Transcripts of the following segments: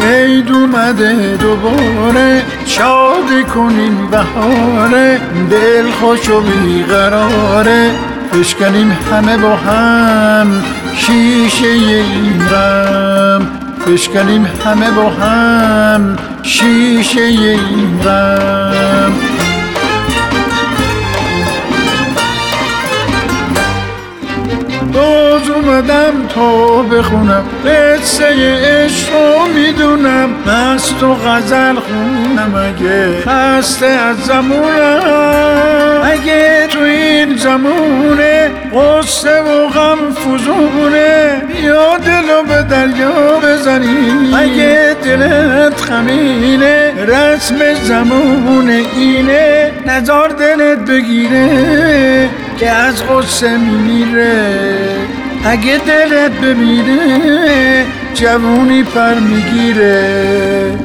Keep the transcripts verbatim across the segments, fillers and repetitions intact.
عید اومده دوباره، شاد کنیم بهاره، دل خوش و بیقراره، بشکنیم همه با هم شیشه این غم، بشکنیم همه با هم شیشه این غم. باز اومدم تا بخونم قصه عشق رو میدونم، مست و غزل خونم اگه خسته از زمونم، اگه تو این زمونه غصه و غم فزونه، یا دلو به دریا بزنی اگه دلت خمینه، رسم زمونه اینه نزار دلت بگیره که از غصه میمیره، اگه دلت بمیره جوونی پر میگیره.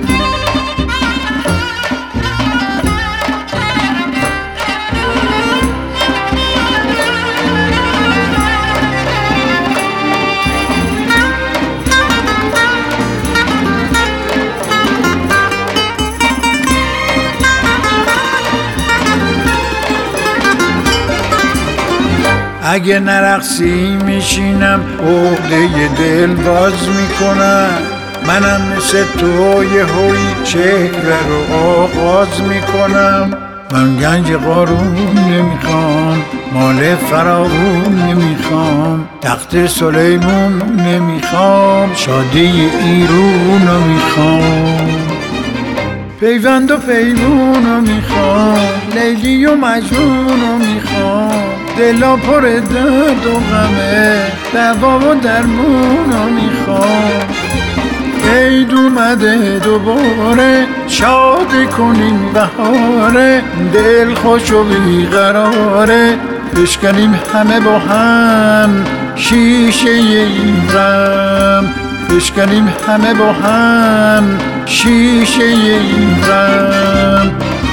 اگه نرقصی میشینم عقده دل باز میکنم، منم مثل تو یه هوی چهره رو آغاز میکنم، من گنج قارون نمیخوام، مال فراوون نمیخوام، تخت سلیمون نمیخوام، شادی ایرون رو میخوام، پیوند و پیمون رو میخوام، لیلی و مجنون رو میخوام، دلا پر درد و غمه، دوا و درمون رو میخوام. عید اومده دوباره، شاد کنیم بهاره، دل خوش و بیقراره، بشکنیم همه با هم شیشه این غم، بشکنیم همه با هم شیشه این غم.